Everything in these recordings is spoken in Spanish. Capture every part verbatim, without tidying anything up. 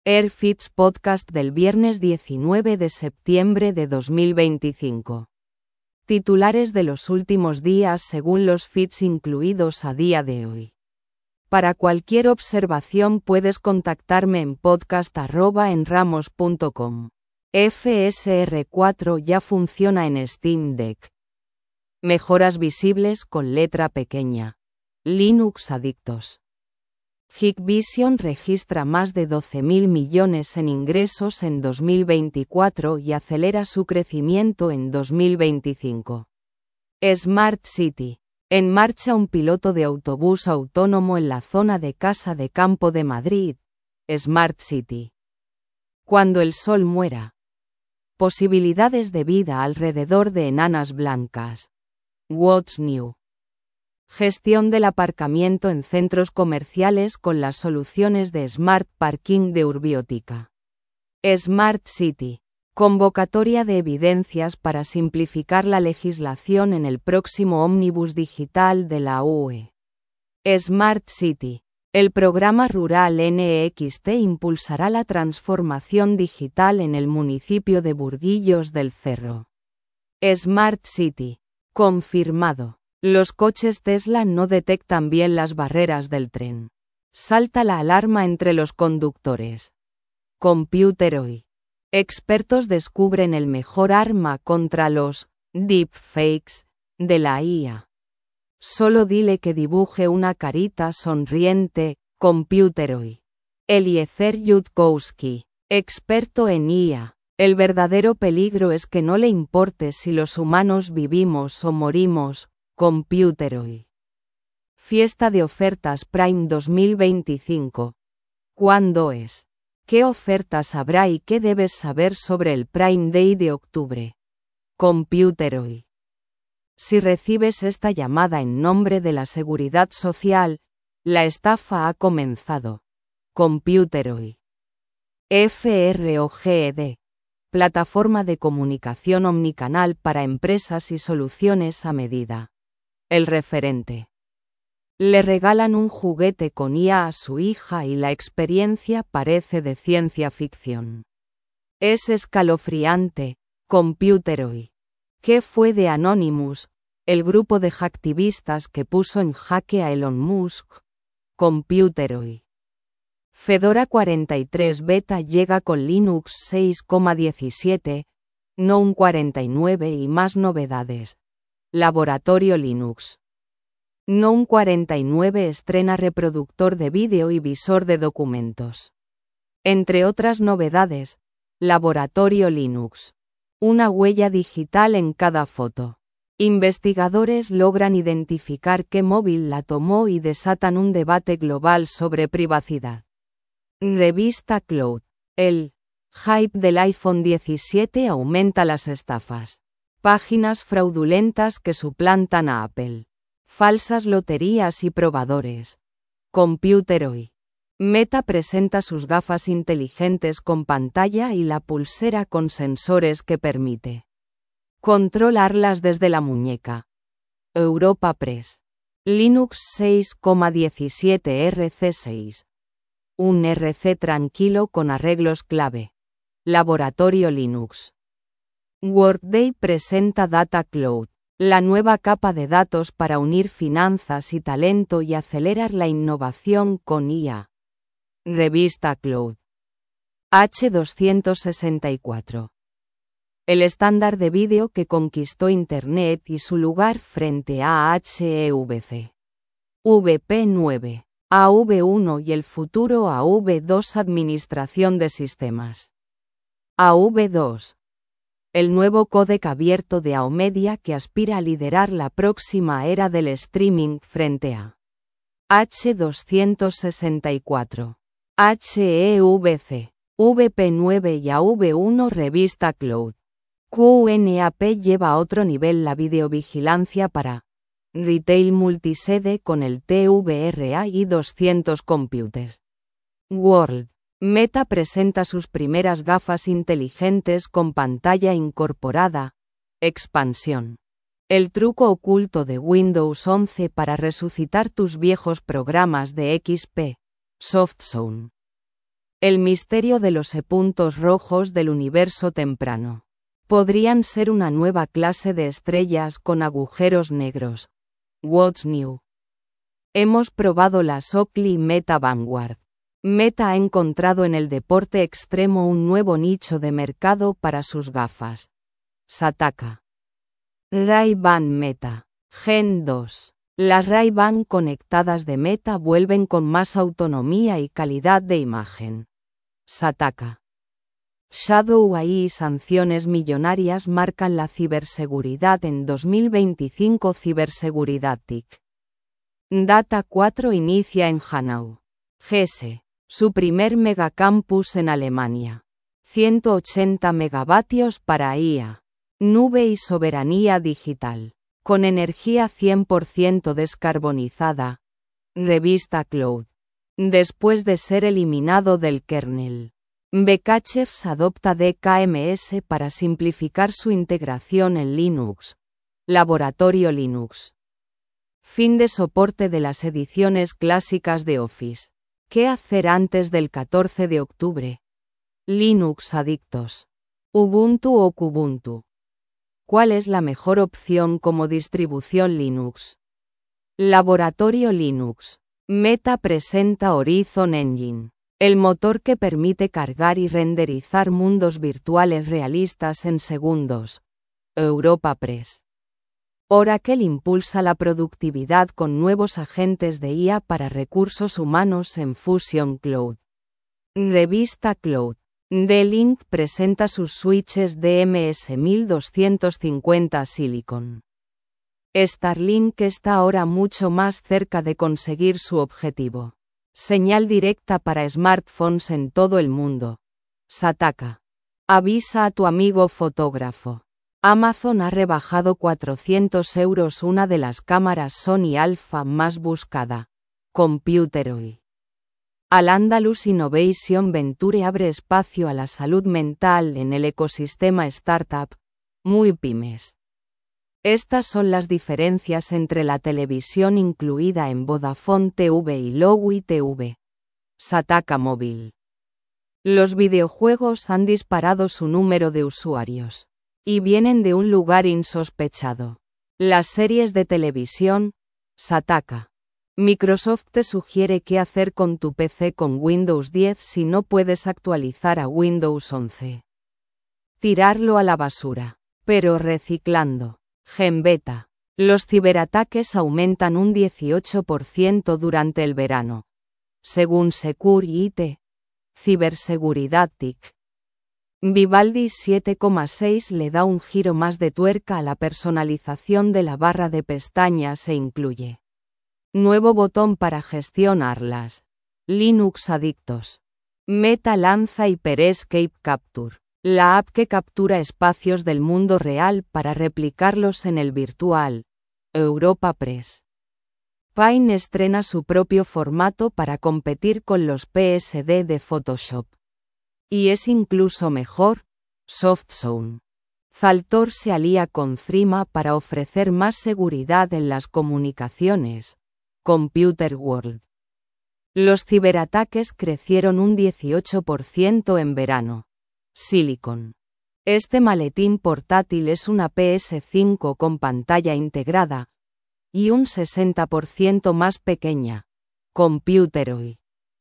AirFits Podcast del viernes diecinueve de septiembre de dos mil veinticinco. Titulares de los últimos días según los feeds incluidos a día de hoy. Para cualquier observación puedes contactarme en podcast arroba enramos punto com. F S R cuatro ya funciona en Steam Deck. Mejoras visibles con letra pequeña. Linux adictos. Hikvision registra más de doce mil millones en ingresos en dos mil veinticuatro y acelera su crecimiento en dos mil veinticinco. Smart City. En marcha un piloto de autobús autónomo en la zona de Casa de Campo de Madrid. Smart City. Cuando el sol muera. Posibilidades de vida alrededor de enanas blancas. What's new? Gestión del aparcamiento en centros comerciales con las soluciones de Smart Parking de Urbiótica. Smart City. Convocatoria de evidencias para simplificar la legislación en el próximo ómnibus digital de la U E. Smart City. El programa rural N X T impulsará la transformación digital en el municipio de Burguillos del Cerro. Smart City. Confirmado. Los coches Tesla no detectan bien las barreras del tren. Salta la alarma entre los conductores. Computeroid. Expertos descubren el mejor arma contra los deepfakes de la I A. Solo dile que dibuje una carita sonriente. Computeroid. Eliezer Yudkowsky, experto en I A. El verdadero peligro es que no le importe si los humanos vivimos o morimos. Computeroid. Fiesta de ofertas Prime dos mil veinticinco. ¿Cuándo es? ¿Qué ofertas habrá y qué debes saber sobre el Prime Day de octubre? Computeroid. Si recibes esta llamada en nombre de la Seguridad Social, la estafa ha comenzado. Computeroid. FROGED. Plataforma de comunicación omnicanal para empresas y soluciones a medida. El referente. Le regalan un juguete con I A a su hija y la experiencia parece de ciencia ficción. Es escalofriante. Computeroid. ¿Qué fue de Anonymous, el grupo de hacktivistas que puso en jaque a Elon Musk? Computeroid. Fedora cuarenta y tres Beta llega con Linux seis punto diecisiete, GNOME cuarenta y nueve y más novedades. Laboratorio Linux. GNOME cuarenta y nueve estrena reproductor de vídeo y visor de documentos. Entre otras novedades, Laboratorio Linux. Una huella digital en cada foto. Investigadores logran identificar qué móvil la tomó y desatan un debate global sobre privacidad. Revista Cloud. El hype del iPhone diecisiete aumenta las estafas. Páginas fraudulentas que suplantan a Apple. Falsas loterías y probadores. Computeroid. Meta presenta sus gafas inteligentes con pantalla y la pulsera con sensores que permite controlarlas desde la muñeca. Europa Press. Linux seis punto diecisiete R C seis. Un R C tranquilo con arreglos clave. Laboratorio Linux. Workday presenta Data Cloud, la nueva capa de datos para unir finanzas y talento y acelerar la innovación con I A. Revista Cloud. H doscientos sesenta y cuatro. El estándar de vídeo que conquistó Internet y su lugar frente a H E V C. V P nueve, A V uno y el futuro A V dos Administración de sistemas. A V dos. El nuevo códec abierto de Aomedia que aspira a liderar la próxima era del streaming frente a H doscientos sesenta y cuatro, H E V C, V P nueve y A V uno. Revista Cloud. Q N A P lleva a otro nivel la videovigilancia para retail multisede con el T V R A I doscientos Computer World. Meta presenta sus primeras gafas inteligentes con pantalla incorporada. Expansión. El truco oculto de Windows once para resucitar tus viejos programas de X P. Softzone. El misterio de los puntos rojos del universo temprano. Podrían ser una nueva clase de estrellas con agujeros negros. What's new? Hemos probado las Oakley Meta Vanguard. Meta ha encontrado en el deporte extremo un nuevo nicho de mercado para sus gafas. Sataka. Ray-Ban Meta. Gen dos. Las Ray-Ban conectadas de Meta vuelven con más autonomía y calidad de imagen. Sataka. Shadow A I y sanciones millonarias marcan la ciberseguridad en dos mil veinticinco. Ciberseguridad T I C. Data cuatro inicia en Hanau, Hesse, su primer megacampus en Alemania. ciento ochenta megavatios para I A. Nube y soberanía digital. Con energía cien por ciento descarbonizada. Revista Cloud. Después de ser eliminado del kernel, Bekachevs adopta D K M S para simplificar su integración en Linux. Laboratorio Linux. Fin de soporte de las ediciones clásicas de Office. ¿Qué hacer antes del catorce de octubre? Linux adictos. Ubuntu o Kubuntu. ¿Cuál es la mejor opción como distribución Linux? Laboratorio Linux. Meta presenta Horizon Engine, el motor que permite cargar y renderizar mundos virtuales realistas en segundos. Europa Press. Oracle impulsa la productividad con nuevos agentes de I A para recursos humanos en Fusion Cloud. Revista Cloud. D-Link presenta sus switches D M S mil doscientos cincuenta Silicon. Starlink está ahora mucho más cerca de conseguir su objetivo. Señal directa para smartphones en todo el mundo. Sataka. Avisa a tu amigo fotógrafo. Amazon ha rebajado cuatrocientos euros una de las cámaras Sony Alpha más buscada. Computeroid. Al-Andalus Innovation Venture abre espacio a la salud mental en el ecosistema startup. Muy pymes. Estas son las diferencias entre la televisión incluida en Vodafone T V y Lowy T V. Sataka Móvil. Los videojuegos han disparado su número de usuarios. Y vienen de un lugar insospechado. Las series de televisión. Sataka. Microsoft te sugiere qué hacer con tu P C con Windows diez si no puedes actualizar a Windows once. Tirarlo a la basura. Pero reciclando. Genbeta. Los ciberataques aumentan un dieciocho por ciento durante el verano. Según Security. Ciberseguridad T I C. Vivaldi siete coma seis le da un giro más de tuerca a la personalización de la barra de pestañas e incluye nuevo botón para gestionarlas. Linux adictos. Meta lanza HyperEscape Capture, la app que captura espacios del mundo real para replicarlos en el virtual. Europa Press. Paint estrena su propio formato para competir con los P S D de Photoshop. Y es incluso mejor. SoftZone. Zaltor se alía con Threema para ofrecer más seguridad en las comunicaciones. Computer World. Los ciberataques crecieron un dieciocho por ciento en verano. Silicon. Este maletín portátil es una P S cinco con pantalla integrada y un sesenta por ciento más pequeña. Computeroid.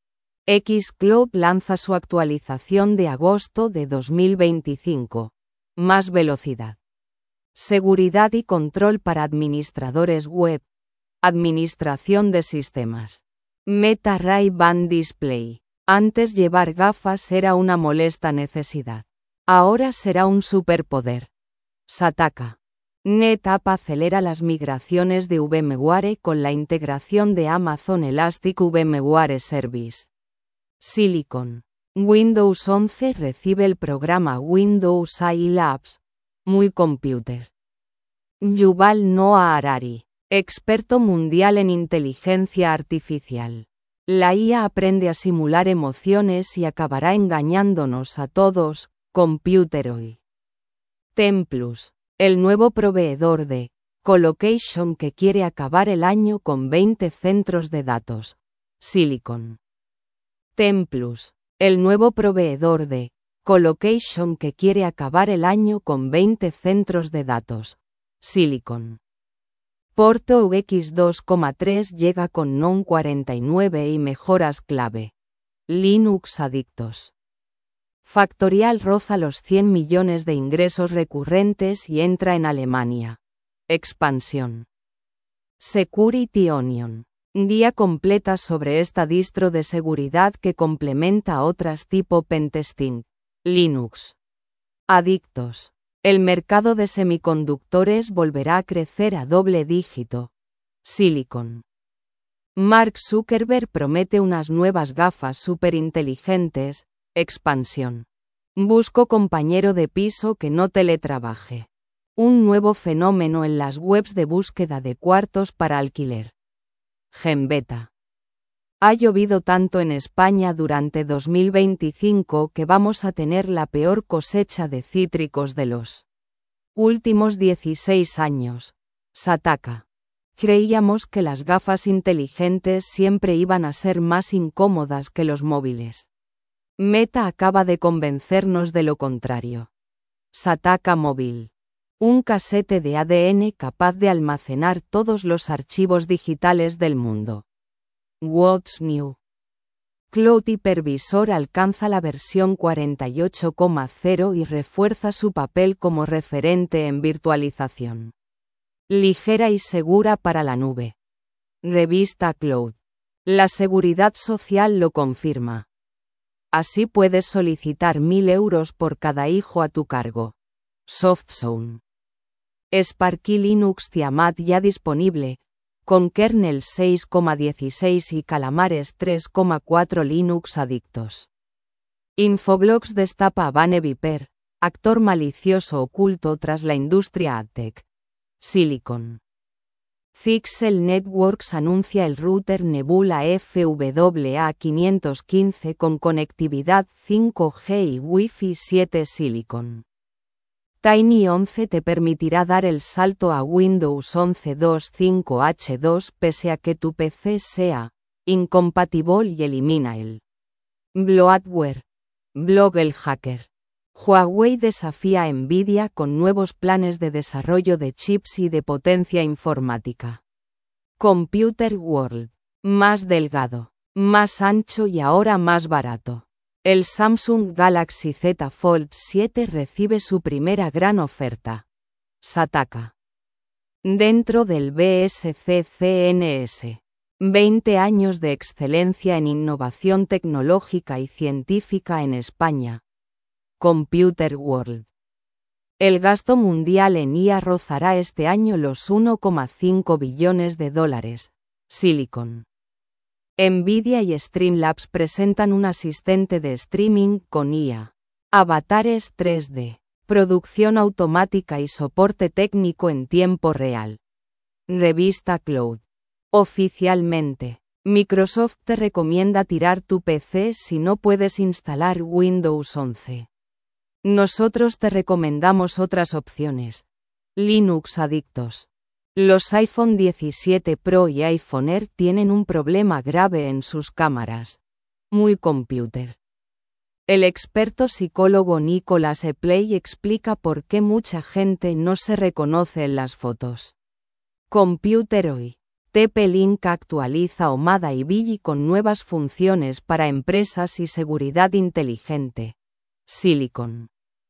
Xcloud lanza su actualización de agosto de dos mil veinticinco. Más velocidad. Seguridad y control para administradores web. Administración de sistemas. Meta Ray-Ban Display. Antes llevar gafas era una molesta necesidad. Ahora será un superpoder. Sataka. NetApp acelera las migraciones de VMware con la integración de Amazon Elastic VMware Service. Silicon. Windows once recibe el programa Windows A I Labs. Muy computer. Yuval Noah Harari. Experto mundial en inteligencia artificial. La I A aprende a simular emociones y acabará engañándonos a todos. Computeroid. Templus. El nuevo proveedor de colocation que quiere acabar el año con veinte centros de datos. Silicon. Templus. El nuevo proveedor de colocation que quiere acabar el año con veinte centros de datos. Silicon. Porto U X dos punto tres llega con N O M cuarenta y nueve y mejoras clave. Linux adictos. Factorial roza los cien millones de ingresos recurrentes y entra en Alemania. Expansión. Security Onion. Guía completa sobre esta distro de seguridad que complementa a otras tipo Pentesting. Linux. Adictos. El mercado de semiconductores volverá a crecer a doble dígito. Silicon. Mark Zuckerberg promete unas nuevas gafas superinteligentes. Expansión. Busco compañero de piso que no teletrabaje. Un nuevo fenómeno en las webs de búsqueda de cuartos para alquiler. Genbeta. Ha llovido tanto en España durante dos mil veinticinco que vamos a tener la peor cosecha de cítricos de los últimos dieciséis años. Sataka. Creíamos que las gafas inteligentes siempre iban a ser más incómodas que los móviles. Meta acaba de convencernos de lo contrario. Sataka Móvil. Un casete de A D N capaz de almacenar todos los archivos digitales del mundo. What's New? Cloud Hypervisor alcanza la versión cuarenta y ocho punto cero y refuerza su papel como referente en virtualización. Ligera y segura para la nube. Revista Cloud. La seguridad social lo confirma. Así puedes solicitar mil euros por cada hijo a tu cargo. SoftZone. Sparky Linux Tiamat ya disponible, con kernel seis punto dieciséis y Calamares tres punto cuatro Linux adictos. Infoblox destapa a Bane Viper, actor malicioso oculto tras la industria AdTech. Silicon. Zixel Networks anuncia el router Nebula F W A quinientos quince con conectividad cinco G y Wi-Fi siete Silicon. Tiny once te permitirá dar el salto a Windows once punto veinticinco H dos pese a que tu P C sea incompatible y elimina el bloatware. Blog el hacker. Huawei desafía a Nvidia con nuevos planes de desarrollo de chips y de potencia informática. Computer World. Más delgado, más ancho y ahora más barato. El Samsung Galaxy Z Fold siete recibe su primera gran oferta. Sataka. Dentro del B S C C N S. veinte años de excelencia en innovación tecnológica y científica en España. Computer World. El gasto mundial en I A rozará este año los uno coma cinco billones de dólares. Silicon. Nvidia y Streamlabs presentan un asistente de streaming con I A. Avatares tres D. Producción automática y soporte técnico en tiempo real. Revista Cloud. Oficialmente, Microsoft te recomienda tirar tu P C si no puedes instalar Windows once. Nosotros te recomendamos otras opciones. Linux adictos. Los iPhone diecisiete Pro y iPhone Air tienen un problema grave en sus cámaras. Muy computer. El experto psicólogo Nicholas Epley explica por qué mucha gente no se reconoce en las fotos. Computer hoy. T P-Link actualiza Omada y Billy con nuevas funciones para empresas y seguridad inteligente. Silicon.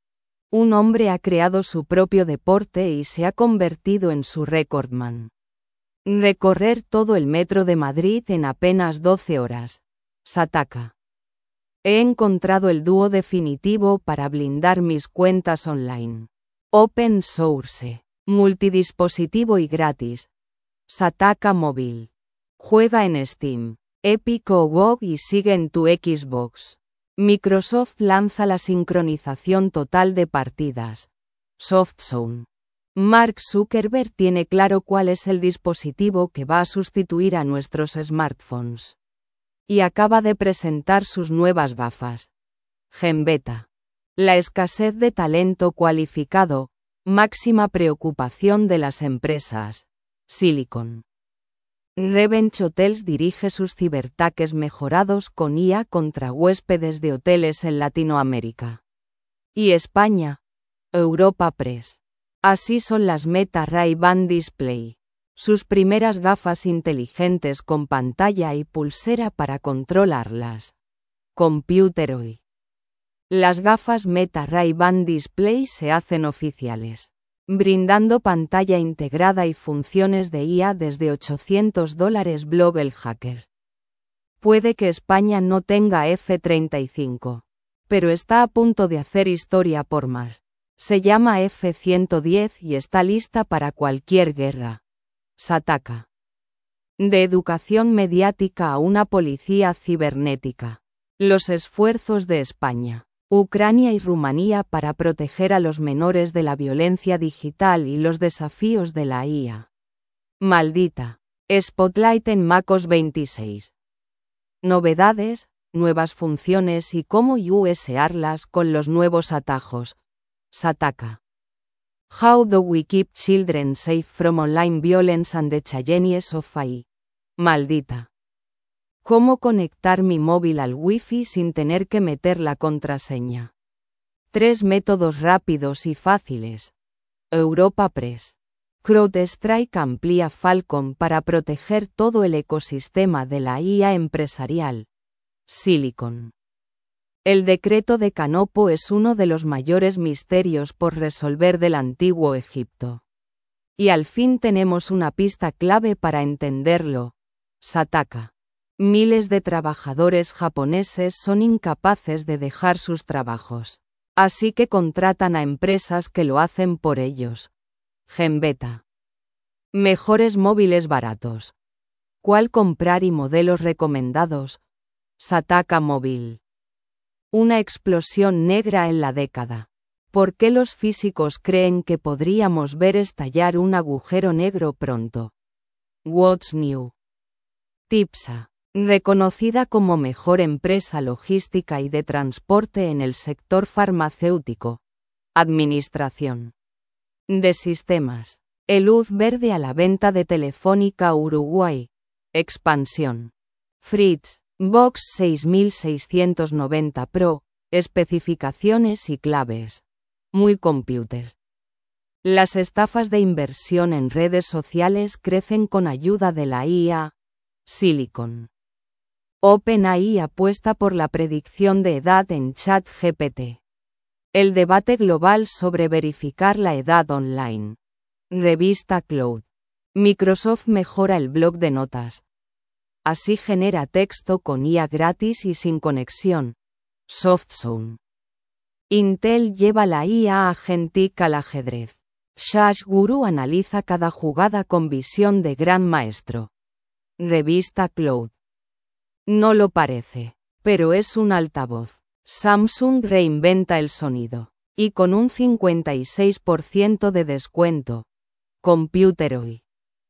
Un hombre ha creado su propio deporte y se ha convertido en su recordman. Recorrer todo el metro de Madrid en apenas doce horas. Sataka. He encontrado el dúo definitivo para blindar mis cuentas online. Open source, multidispositivo y gratis. Sataka Móvil. Juega en Steam, Epic o G O G y sigue en tu Xbox. Microsoft lanza la sincronización total de partidas. SoftZone. Mark Zuckerberg tiene claro cuál es el dispositivo que va a sustituir a nuestros smartphones. Y acaba de presentar sus nuevas gafas. Genbeta. La escasez de talento cualificado, máxima preocupación de las empresas. Silicon. Revenge Hotels dirige sus ciberataques mejorados con I A contra huéspedes de hoteles en Latinoamérica y España. Europa Press. Así son las Meta Ray-Ban Display. Sus primeras gafas inteligentes con pantalla y pulsera para controlarlas. Computer hoy. Las gafas Meta Ray-Ban Display se hacen oficiales, brindando pantalla integrada y funciones de I A desde ochocientos dólares. Blog El Hacker. Puede que España no tenga F treinta y cinco, pero está a punto de hacer historia por mar. Se llama F ciento diez y está lista para cualquier guerra. Sataka. De educación mediática a una policía cibernética. Los esfuerzos de España, Ucrania y Rumanía para proteger a los menores de la violencia digital y los desafíos de la I A. Maldita. Spotlight en MacOS veintiséis. Novedades, nuevas funciones y cómo usarlas con los nuevos atajos. Sataka. How do we keep children safe from online violence and the challenges of A I? Maldita. ¿Cómo conectar mi móvil al Wi-Fi sin tener que meter la contraseña? Tres métodos rápidos y fáciles. Europa Press. CrowdStrike amplía Falcon para proteger todo el ecosistema de la I A empresarial. Silicon. El decreto de Canopo es uno de los mayores misterios por resolver del antiguo Egipto. Y al fin tenemos una pista clave para entenderlo. Sataka. Miles de trabajadores japoneses son incapaces de dejar sus trabajos. Así que contratan a empresas que lo hacen por ellos. Genbeta. Mejores móviles baratos. ¿Cuál comprar y modelos recomendados? Sataka Móvil. Una explosión negra en la década. ¿Por qué los físicos creen que podríamos ver estallar un agujero negro pronto? What's New? Tipsa. Reconocida como mejor empresa logística y de transporte en el sector farmacéutico. Administración de sistemas. El luz verde a la venta de Telefónica Uruguay. Expansión. Fritz. Box seis mil seiscientos noventa Pro, especificaciones y claves. Muy computer. Las estafas de inversión en redes sociales crecen con ayuda de la I A. Silicon. OpenAI apuesta por la predicción de edad en ChatGPT. El debate global sobre verificar la edad online. Revista Cloud. Microsoft mejora el bloc de notas. Así genera texto con I A gratis y sin conexión. SoftZone. Intel lleva la I A Agentic al ajedrez. Shash Guru analiza cada jugada con visión de gran maestro. Revista Cloud. No lo parece, pero es un altavoz. Samsung reinventa el sonido. Y con un cincuenta y seis por ciento de descuento. Computer hoy.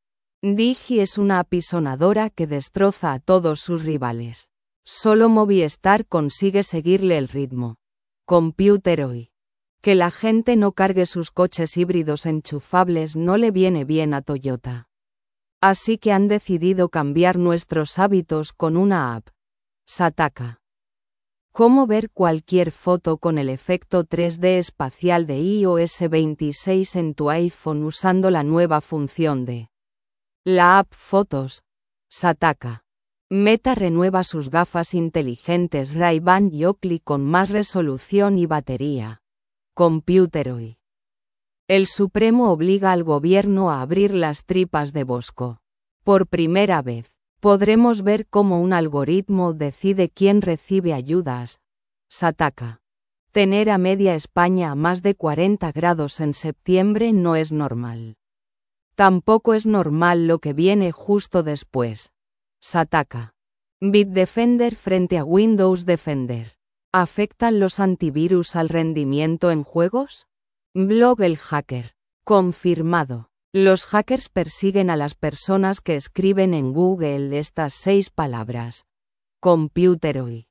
Digi es una apisonadora que destroza a todos sus rivales. Solo Movistar consigue seguirle el ritmo. Computer hoy. Que la gente no cargue sus coches híbridos enchufables no le viene bien a Toyota. Así que han decidido cambiar nuestros hábitos con una app. Sataka. ¿Cómo ver cualquier foto con el efecto tres D espacial de i O S veintiséis en tu iPhone usando la nueva función de la app Fotos? Sataka. Meta renueva sus gafas inteligentes Ray-Ban Oakley con más resolución y batería. Computer hoy. El Supremo obliga al gobierno a abrir las tripas de Bosco. Por primera vez, podremos ver cómo un algoritmo decide quién recibe ayudas. Sataka. Tener a media España a más de cuarenta grados en septiembre no es normal. Tampoco es normal lo que viene justo después. Sataka. Bitdefender frente a Windows Defender. ¿Afectan los antivirus al rendimiento en juegos? Blog El Hacker. Confirmado. Los hackers persiguen a las personas que escriben en Google estas seis palabras. Computer hoy.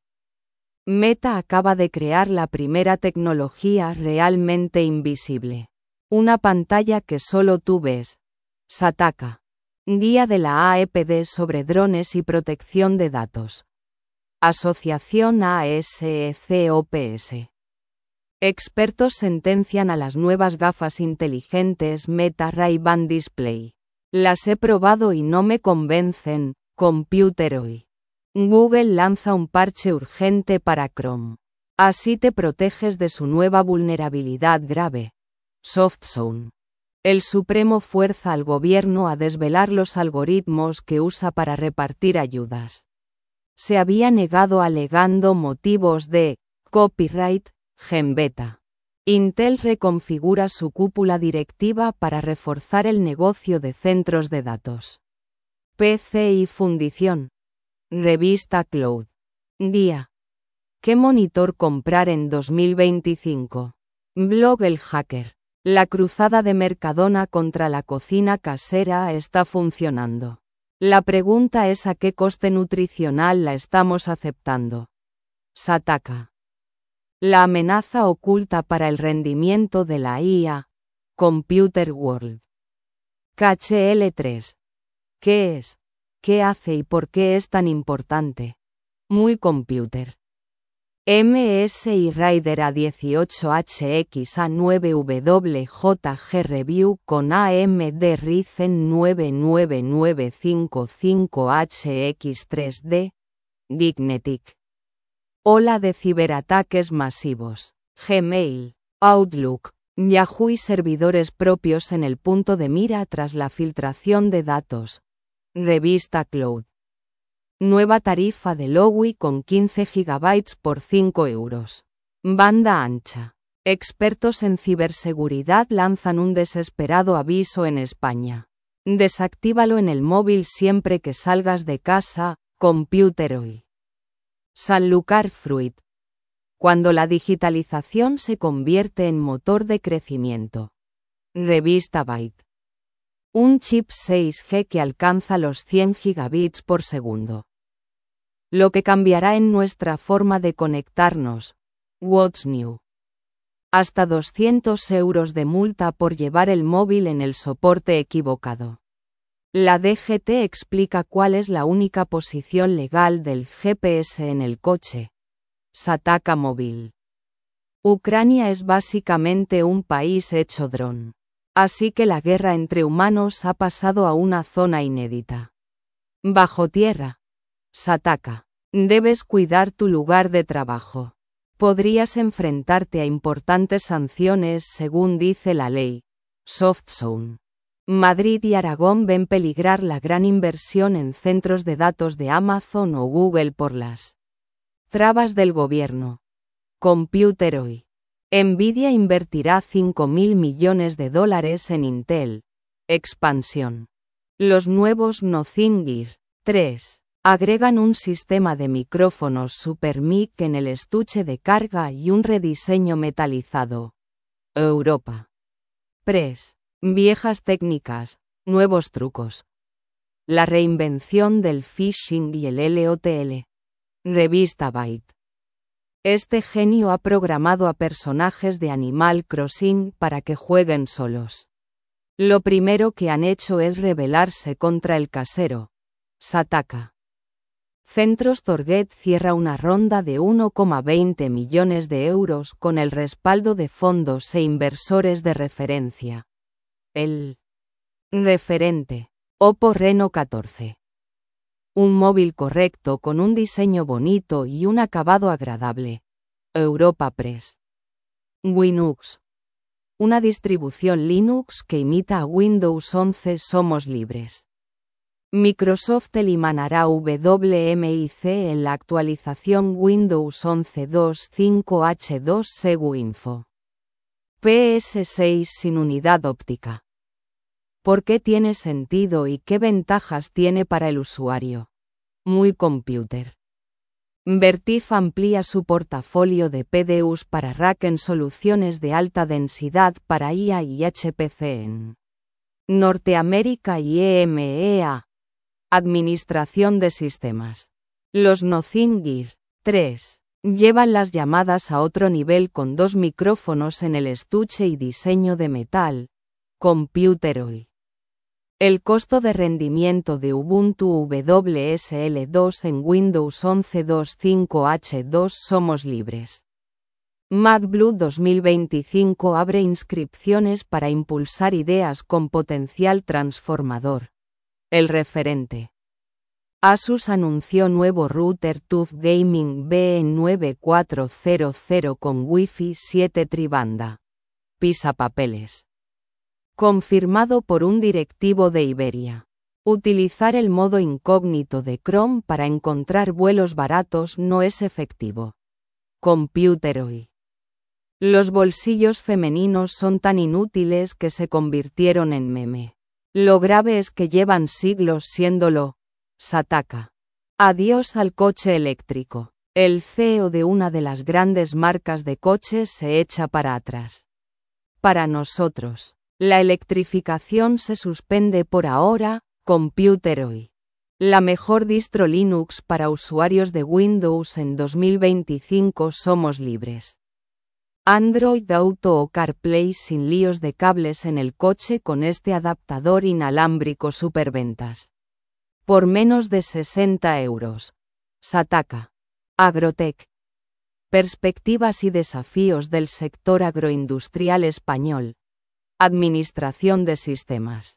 Meta acaba de crear la primera tecnología realmente invisible. Una pantalla que solo tú ves. Sataka. Guía de la A E P D sobre drones y protección de datos. Asociación A S E C O P S. Expertos sentencian a las nuevas gafas inteligentes Meta Ray-Ban Display. Las he probado y no me convencen. Computeroid. Google lanza un parche urgente para Chrome. Así te proteges de su nueva vulnerabilidad grave. SoftZone. El Supremo fuerza al gobierno a desvelar los algoritmos que usa para repartir ayudas. Se había negado alegando motivos de copyright. Genbeta. Intel reconfigura su cúpula directiva para reforzar el negocio de centros de datos. P C I Fundición. Revista Cloud. Guía. ¿Qué monitor comprar en dos mil veinticinco? Blog El Hacker. La cruzada de Mercadona contra la cocina casera está funcionando. La pregunta es a qué coste nutricional la estamos aceptando. Sataka. La amenaza oculta para el rendimiento de la I A. Computer World. Cache L tres. ¿Qué es? ¿Qué hace y por qué es tan importante? Muy computer. M S I Rider A dieciocho H X A nueve W J G Review con A M D Ryzen nueve nueve nueve cinco cinco H X tres D. Dignetic. Ola de ciberataques masivos. Gmail, Outlook, Yahoo y servidores propios en el punto de mira tras la filtración de datos. Revista Cloud. Nueva tarifa de Lowy con quince gigabytes por cinco euros. Banda ancha. Expertos en ciberseguridad lanzan un desesperado aviso en España. Desactívalo en el móvil siempre que salgas de casa. Computeroid. Sanlúcar Fruit. Cuando la digitalización se convierte en motor de crecimiento. Revista Byte. Un chip seis G que alcanza los cien gigabits por segundo. Lo que cambiará en nuestra forma de conectarnos. What's new? Hasta doscientos euros de multa por llevar el móvil en el soporte equivocado. La D G T explica cuál es la única posición legal del G P S en el coche. Sataka Móvil. Ucrania es básicamente un país hecho dron. Así que la guerra entre humanos ha pasado a una zona inédita. Bajo tierra. Sataka. Debes cuidar tu lugar de trabajo. Podrías enfrentarte a importantes sanciones según dice la ley. SoftZone. Madrid y Aragón ven peligrar la gran inversión en centros de datos de Amazon o Google por las trabas del gobierno. Computeroid. Nvidia invertirá cinco mil millones de dólares en Intel. Expansión. Los nuevos Nothing Gear tres agregan un sistema de micrófonos SuperMic en el estuche de carga y un rediseño metalizado. Europa. Press. Viejas técnicas, nuevos trucos. La reinvención del phishing y el L O T L. Revista Byte. Este genio ha programado a personajes de Animal Crossing para que jueguen solos. Lo primero que han hecho es rebelarse contra el casero. Sataka. Centros Torget cierra una ronda de uno coma veinte millones de euros con el respaldo de fondos e inversores de referencia. El referente. Oppo Reno catorce. Un móvil correcto con un diseño bonito y un acabado agradable. Europa Press. Winux. Una distribución Linux que imita a Windows once. Somos libres. Microsoft eliminará W M I C en la actualización Windows once dos punto cinco H dos según Info. P S seis sin unidad óptica. ¿Por qué tiene sentido y qué ventajas tiene para el usuario? Muy computer. Vertiv amplía su portafolio de P D Us para rack en soluciones de alta densidad para I A y H P C en Norteamérica y E M E A. Administración de sistemas. Los Nothing Gear tres llevan las llamadas a otro nivel con dos micrófonos en el estuche y diseño de metal. Computeroid. El costo de rendimiento de Ubuntu W S L dos en Windows once punto veinticinco H dos somos libres. MadBlue dos mil veinticinco abre inscripciones para impulsar ideas con potencial transformador. El referente. Asus anunció nuevo router T U F Gaming B E nueve cuatro cero cero con Wi-Fi siete tribanda. Pisapapeles. Confirmado por un directivo de Iberia. Utilizar el modo incógnito de Chrome para encontrar vuelos baratos no es efectivo. Computeroid. Los bolsillos femeninos son tan inútiles que se convirtieron en meme. Lo grave es que llevan siglos siéndolo. Sataka. Adiós al coche eléctrico. El C E O de una de las grandes marcas de coches se echa para atrás. Para nosotros, la electrificación se suspende por ahora. Computeroid. La mejor distro Linux para usuarios de Windows en dos mil veinticinco somos libres. Android Auto o CarPlay sin líos de cables en el coche con este adaptador inalámbrico superventas. Por menos de sesenta euros. Sataka. Agrotech. Perspectivas y desafíos del sector agroindustrial español. Administración de sistemas.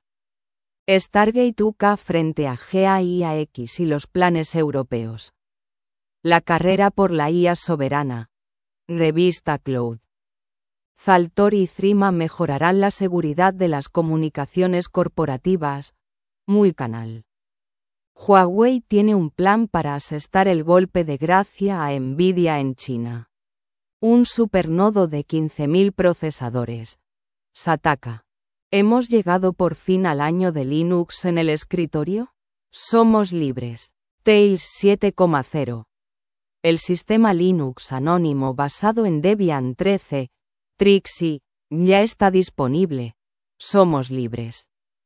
Stargate U K frente a G A I A X y los planes europeos. La carrera por la I A soberana. Revista Cloud. Zaltor y Threema mejorarán la seguridad de las comunicaciones corporativas. Muy canal. Huawei tiene un plan para asestar el golpe de gracia a Nvidia en China. Un supernodo de quince mil procesadores. Sataka. ¿Hemos llegado por fin al año de Linux en el escritorio? Somos libres. Tails siete punto cero. El sistema Linux anónimo basado en Debian trece, Trixie, ya está disponible. Somos libres.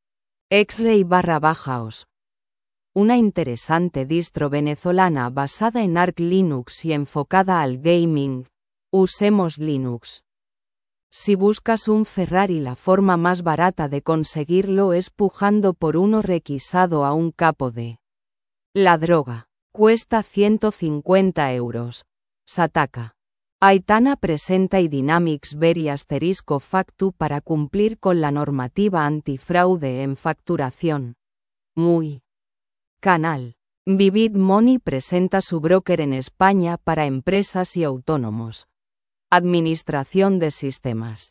X-Ray barra bajaos. Una interesante distro venezolana basada en Arch Linux y enfocada al gaming. Usemos Linux. Si buscas un Ferrari, la forma más barata de conseguirlo es pujando por uno requisado a un capo de la droga. Cuesta ciento cincuenta euros. Sataka. Aitana presenta y Dynamics Very asterisco Factu para cumplir con la normativa antifraude en facturación. Muy canal. Vivid Money presenta su broker en España para empresas y autónomos. Administración de sistemas.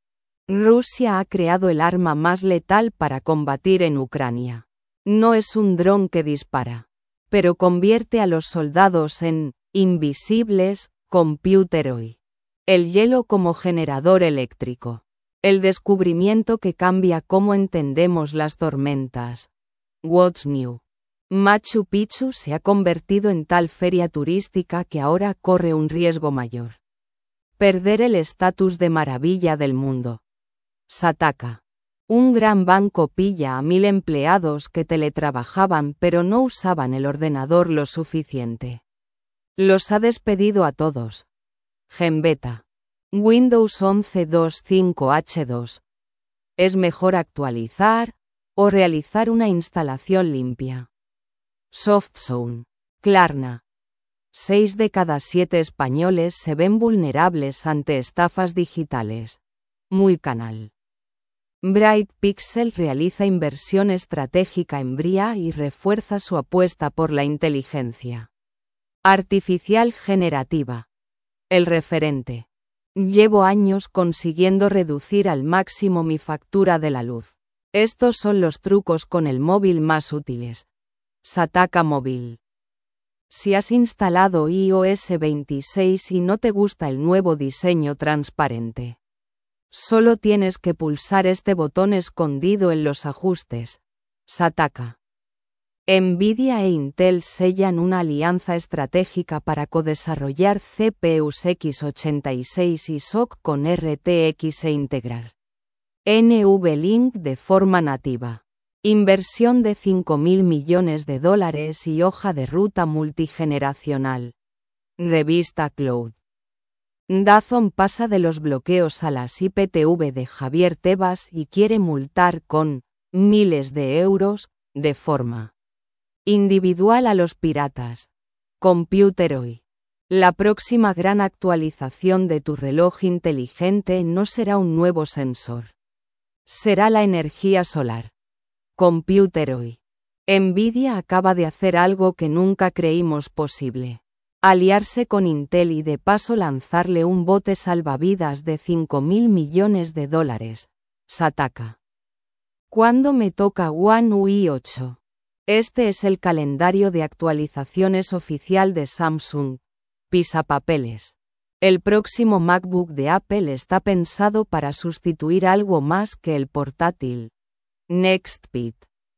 Rusia ha creado el arma más letal para combatir en Ucrania. No es un dron que dispara, pero convierte a los soldados en invisibles. Computeroid. El hielo como generador eléctrico. El descubrimiento que cambia cómo entendemos las tormentas. What's new? Machu Picchu se ha convertido en tal feria turística que ahora corre un riesgo mayor. Perder el estatus de maravilla del mundo. Sataka. Un gran banco pilla a mil empleados que teletrabajaban pero no usaban el ordenador lo suficiente. Los ha despedido a todos. Genbeta. Windows once punto veinticinco H dos. ¿Es mejor actualizar o realizar una instalación limpia? SoftZone. Klarna. Seis de cada siete españoles se ven vulnerables ante estafas digitales. Muy canal. Bright Pixel realiza inversión estratégica en Bria y refuerza su apuesta por la inteligencia artificial generativa. El referente. Llevo años consiguiendo reducir al máximo mi factura de la luz. Estos son los trucos con el móvil más útiles. Sataka Móvil. Si has instalado i O S veintiséis y no te gusta el nuevo diseño transparente, solo tienes que pulsar este botón escondido en los ajustes. Sataka. Nvidia e Intel sellan una alianza estratégica para codesarrollar C P Us equis ochenta y seis y S O C con R T X e integrar NVLink de forma nativa. Inversión de cinco mil millones de dólares y hoja de ruta multigeneracional. Revista Cloud. Dazn pasa de los bloqueos a las I P T V de Javier Tebas y quiere multar con miles de euros, de forma individual a los piratas. Computer hoy. La próxima gran actualización de tu reloj inteligente no será un nuevo sensor. Será la energía solar. Computer hoy. Nvidia acaba de hacer algo que nunca creímos posible. Aliarse con Intel y de paso lanzarle un bote salvavidas de cinco mil millones de dólares. Sataka. ¿Cuándo me toca One U I ocho? Este es el calendario de actualizaciones oficial de Samsung. Pisapapeles. El próximo MacBook de Apple está pensado para sustituir algo más que el portátil. NextBit.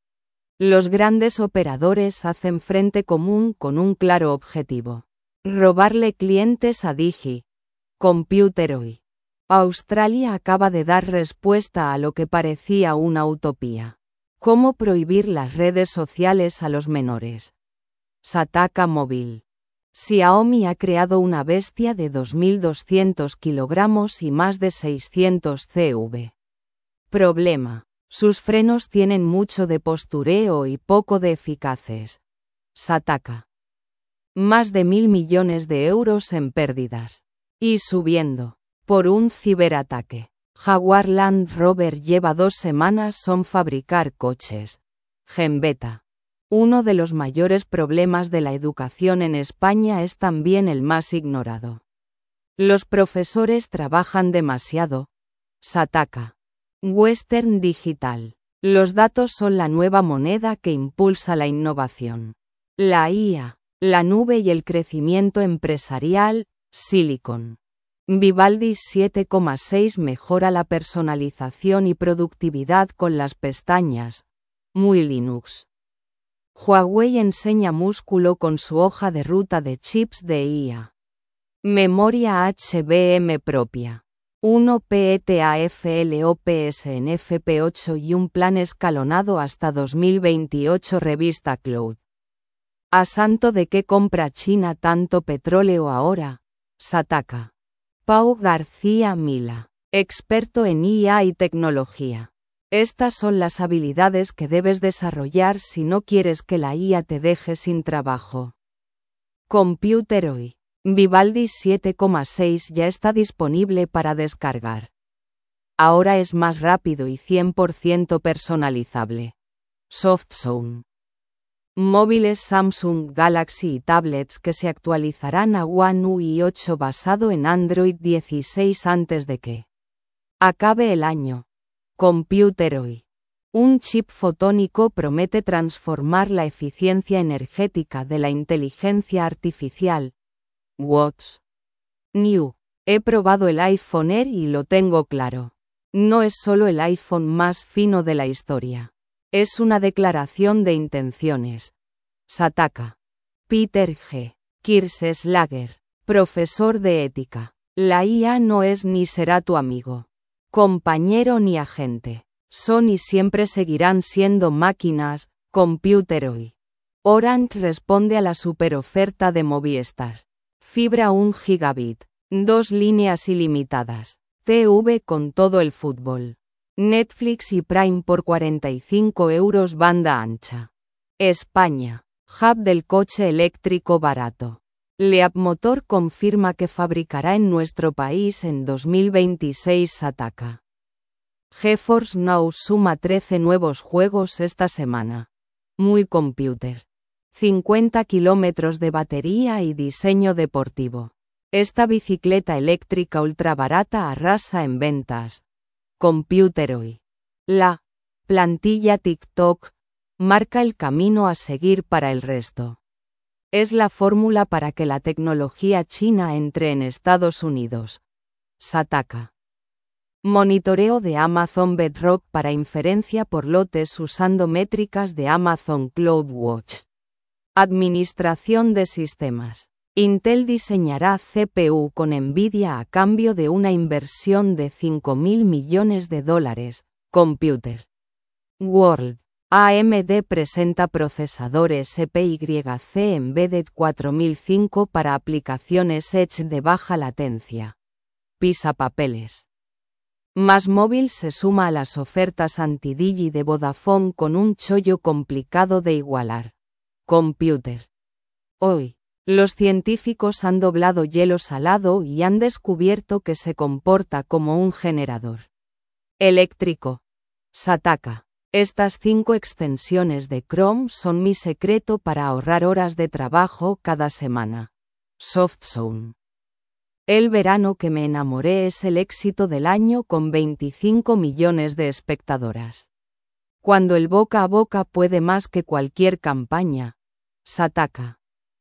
Los grandes operadores hacen frente común con un claro objetivo. Robarle clientes a Digi. Computer hoy. Australia acaba de dar respuesta a lo que parecía una utopía. ¿Cómo prohibir las redes sociales a los menores? Sataka Móvil. Xiaomi ha creado una bestia de dos mil doscientos kilogramos y más de seiscientos kilovatios. Problema. Sus frenos tienen mucho de postureo y poco de eficaces. Sataka. Más de mil millones de euros en pérdidas. Y subiendo. Por un ciberataque. Jaguar Land Rover lleva dos semanas sin fabricar coches. Gembeta. Uno de los mayores problemas de la educación en España es también el más ignorado. Los profesores trabajan demasiado. Sataka. Western Digital. Los datos son la nueva moneda que impulsa la innovación. La I A, la nube y el crecimiento empresarial. Silicon. Vivaldi siete coma seis mejora la personalización y productividad con las pestañas. Muy Linux. Huawei enseña músculo con su hoja de ruta de chips de I A. Memoria H B M propia. uno petaflops en F P ocho y un plan escalonado hasta dos mil veintiocho. Revista Cloud. ¿A santo de qué compra China tanto petróleo ahora? Sataka. Pau García Mila. Experto en I A y tecnología. Estas son las habilidades que debes desarrollar si no quieres que la I A te deje sin trabajo. Computer hoy. Vivaldi siete coma seis ya está disponible para descargar. Ahora es más rápido y cien por ciento personalizable. SoftZone. Móviles Samsung Galaxy y tablets que se actualizarán a One U I ocho basado en Android dieciséis antes de que acabe el año. Computer hoy. Un chip fotónico promete transformar la eficiencia energética de la inteligencia artificial. What's new? He probado el iPhone Air y lo tengo claro. No es solo el iPhone más fino de la historia. Es una declaración de intenciones. Sataka. Peter G. Kircheslager, profesor de ética. La I A no es ni será tu amigo, compañero ni agente. Son y siempre seguirán siendo máquinas. Computer hoy. Orange responde a la superoferta de Movistar. Fibra un gigabit. Dos líneas ilimitadas. T V con todo el fútbol. Netflix y Prime por cuarenta y cinco euros banda ancha. España. Hub del coche eléctrico barato. Leapmotor confirma que fabricará en nuestro país en dos mil veintiséis. Sataka. GeForce Now suma trece nuevos juegos esta semana. Muy computer. cincuenta kilómetros de batería y diseño deportivo. Esta bicicleta eléctrica ultrabarata arrasa en ventas. Computer hoy. La plantilla TikTok marca el camino a seguir para el resto. Es la fórmula para que la tecnología china entre en Estados Unidos. Sataka. Monitoreo de Amazon Bedrock para inferencia por lotes usando métricas de Amazon CloudWatch. Administración de sistemas. Intel diseñará C P U con Nvidia a cambio de una inversión de cinco mil millones de dólares. Computer World. A M D presenta procesadores E P Y C Embedded cuatro mil cinco para aplicaciones Edge de baja latencia. Pisapapeles. MásMóvil se suma a las ofertas anti-Digi de Vodafone con un chollo complicado de igualar. Computer. Hoy, los científicos han doblado hielo salado y han descubierto que se comporta como un generador eléctrico. Sataka. Estas cinco extensiones de Chrome son mi secreto para ahorrar horas de trabajo cada semana. SoftZone. El verano que me enamoré es el éxito del año con veinticinco millones de espectadoras. Cuando el boca a boca puede más que cualquier campaña. Sataka.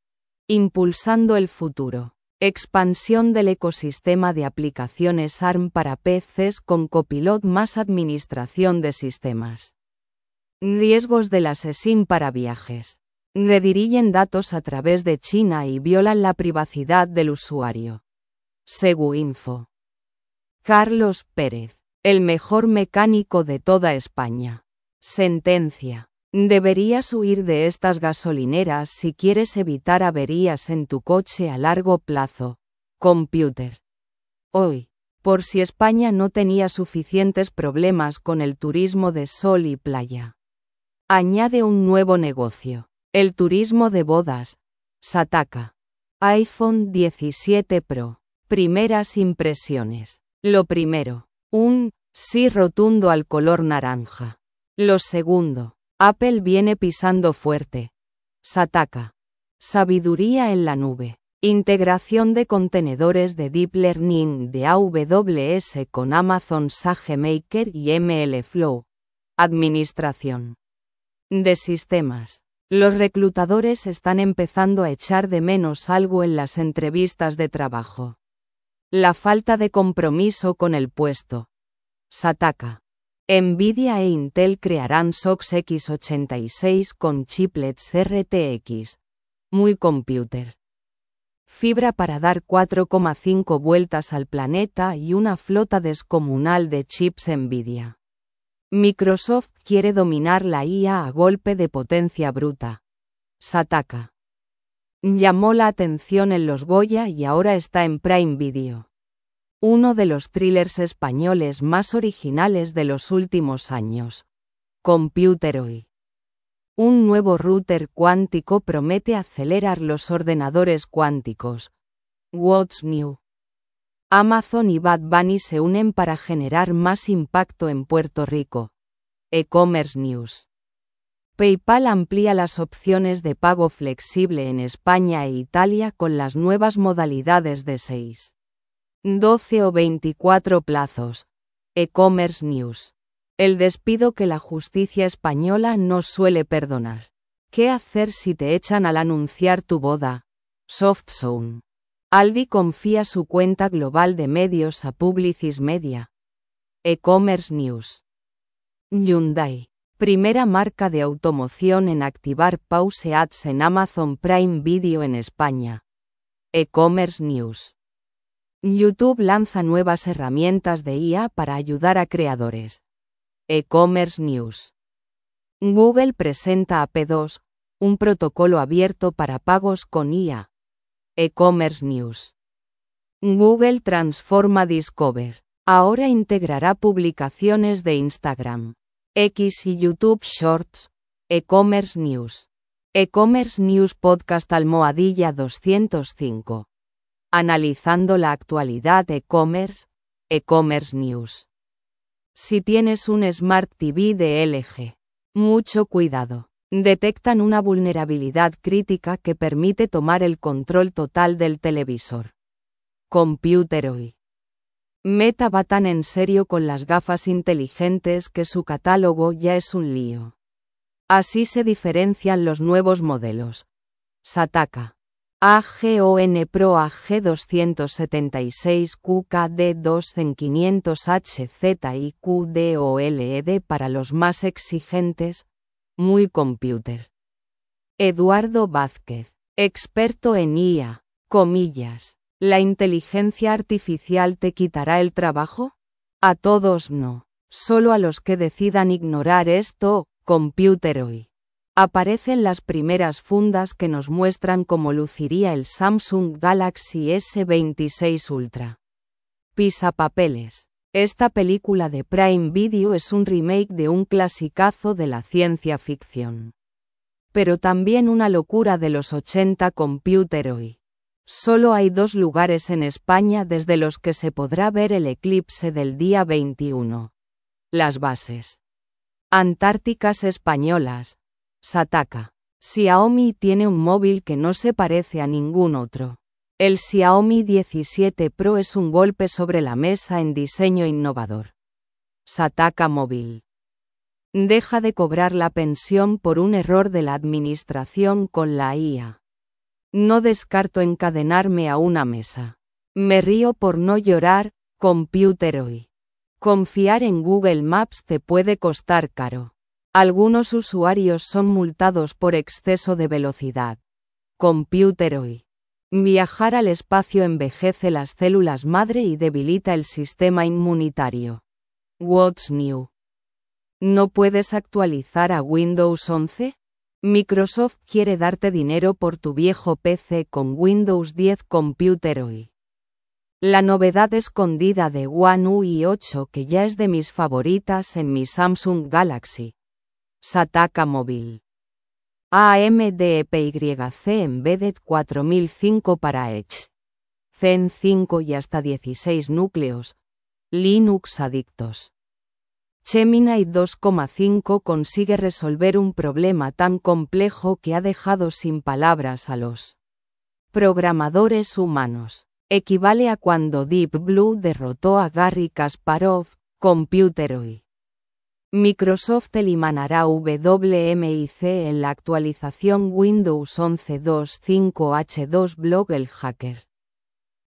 Impulsando el futuro. Expansión del ecosistema de aplicaciones A R M para P Cs con Copilot más administración de sistemas. Riesgos de la SESIM para viajes. Redirigen datos a través de China y violan la privacidad del usuario. SeguInfo. Carlos Pérez. El mejor mecánico de toda España. Sentencia. Deberías huir de estas gasolineras si quieres evitar averías en tu coche a largo plazo. Computer. Hoy, por si España no tenía suficientes problemas con el turismo de sol y playa. Añade un nuevo negocio. El turismo de bodas. Sataka. iPhone diecisiete Pro. Primeras impresiones. Lo primero. Un sí rotundo al color naranja. Lo segundo. Apple viene pisando fuerte. Sataka. Sabiduría en la nube. Integración de contenedores de Deep Learning de A W S con Amazon SageMaker y MLflow. Administración de sistemas. Los reclutadores están empezando a echar de menos algo en las entrevistas de trabajo. La falta de compromiso con el puesto. Sataka. Nvidia e Intel crearán SoX X ochenta y seis con chiplets R T X. Muy computer. Fibra para dar cuatro coma cinco vueltas al planeta y una flota descomunal de chips Nvidia. Microsoft quiere dominar la I A a golpe de potencia bruta. Sataka. Llamó la atención en los Goya y ahora está en Prime Video. Uno de los thrillers españoles más originales de los últimos años. Computer Hoy. Un nuevo router cuántico promete acelerar los ordenadores cuánticos. What's New? Amazon y Bad Bunny se unen para generar más impacto en Puerto Rico. E-Commerce News. PayPal amplía las opciones de pago flexible en España e Italia con las nuevas modalidades de seis, doce o veinticuatro plazos. E-Commerce News. El despido que la justicia española no suele perdonar. ¿Qué hacer si te echan al anunciar tu boda? SoftZone. Aldi confía su cuenta global de medios a Publicis Media. E-Commerce News. Hyundai. Primera marca de automoción en activar Pause Ads en Amazon Prime Video en España. E-Commerce News. YouTube lanza nuevas herramientas de I A para ayudar a creadores. E-Commerce News. Google presenta A P dos, un protocolo abierto para pagos con I A. E-Commerce News. Google transforma Discover. Ahora integrará publicaciones de Instagram, X y YouTube Shorts. E-Commerce News. E-Commerce News Podcast almohadilla doscientos cinco. Analizando la actualidad e-commerce. E-Commerce News. Si tienes un Smart T V de L G, mucho cuidado. Detectan una vulnerabilidad crítica que permite tomar el control total del televisor. Computer Hoy. Meta va tan en serio con las gafas inteligentes que su catálogo ya es un lío. Así se diferencian los nuevos modelos. Sataka. AGON Pro A G doscientos setenta y seis Q K D dos en quinientos H Z y Q D O L E D para los más exigentes. Muy computer. Eduardo Vázquez. Experto en I A. Comillas. ¿La inteligencia artificial te quitará el trabajo? A todos no. Solo a los que decidan ignorar esto. Computer Hoy. Aparecen las primeras fundas que nos muestran cómo luciría el Samsung Galaxy S veintiséis Ultra. Pisapapeles. Esta película de Prime Video es un remake de un clasicazo de la ciencia ficción. Pero también una locura de los ochenta. Computeroid. Solo hay dos lugares en España desde los que se podrá ver el eclipse del día veintiuno. Las bases antárticas españolas. Sataka. Xiaomi tiene un móvil que no se parece a ningún otro. El Xiaomi diecisiete Pro es un golpe sobre la mesa en diseño innovador. Sataka Móvil. Deja de cobrar la pensión por un error de la administración con la I A. No descarto encadenarme a una mesa. Me río por no llorar. Computeroid. Confiar en Google Maps te puede costar caro. Algunos usuarios son multados por exceso de velocidad. Computeroid. Viajar al espacio envejece las células madre y debilita el sistema inmunitario. What's new? ¿No puedes actualizar a Windows once? Microsoft quiere darte dinero por tu viejo P C con Windows diez. Computeroid. La novedad escondida de One U I ocho que ya es de mis favoritas en mi Samsung Galaxy. Sataka Móvil. A M D P Y C Embedded cuatro mil cinco para Edge. Zen cinco y hasta dieciséis núcleos. Linux adictos. Gemini dos coma cinco consigue resolver un problema tan complejo que ha dejado sin palabras a los programadores humanos. Equivale a cuando Deep Blue derrotó a Garry Kasparov. Computeroid. Microsoft eliminará W M I C en la actualización Windows once punto dos punto cinco H dos Blog el Hacker.